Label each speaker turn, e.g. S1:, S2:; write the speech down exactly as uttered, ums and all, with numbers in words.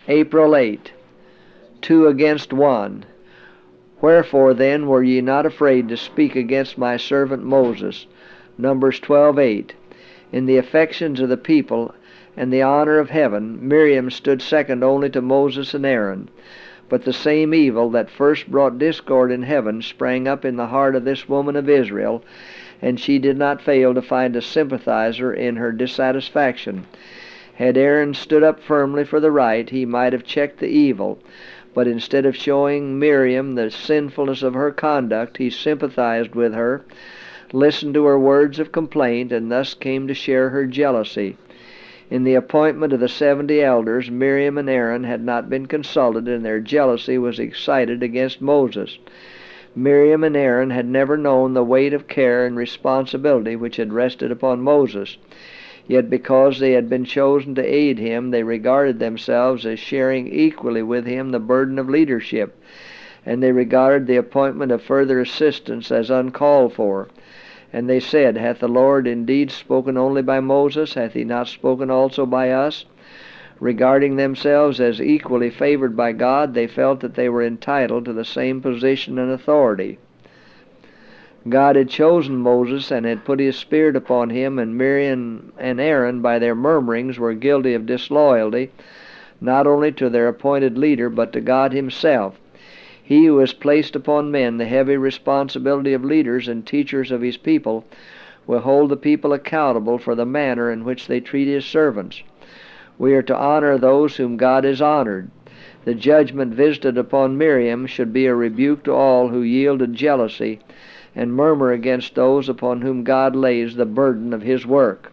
S1: April eighth. Two against one. Wherefore then were ye not afraid to speak against my servant Moses? Numbers twelve eight. In the affections of the people and the honor of heaven, Miriam stood second only to Moses and Aaron. But the same evil that first brought discord in heaven sprang up in the heart of this woman of Israel, and she did not fail to find a sympathizer in her dissatisfaction. Had Aaron stood up firmly for the right, he might have checked the evil, but instead of showing Miriam the sinfulness of her conduct, he sympathized with her, listened to her words of complaint, and thus came to share her jealousy. In the appointment of the seventy elders, Miriam and Aaron had not been consulted, and their jealousy was excited against Moses. Miriam and Aaron had never known the weight of care and responsibility which had rested upon Moses. Yet because they had been chosen to aid him, they regarded themselves as sharing equally with him the burden of leadership, and they regarded the appointment of further assistance as uncalled for. And they said, Hath the Lord indeed spoken only by Moses? Hath he not spoken also by us? Regarding themselves as equally favored by God, they felt that they were entitled to the same position and authority. God had chosen Moses and had put his Spirit upon him, and Miriam and Aaron, by their murmurings, were guilty of disloyalty, not only to their appointed leader, but to God himself. He who has placed upon men the heavy responsibility of leaders and teachers of his people will hold the people accountable for the manner in which they treat his servants. We are to honor those whom God has honored. The judgment visited upon Miriam should be a rebuke to all who yield to jealousy and murmur against those upon whom God lays the burden of his work.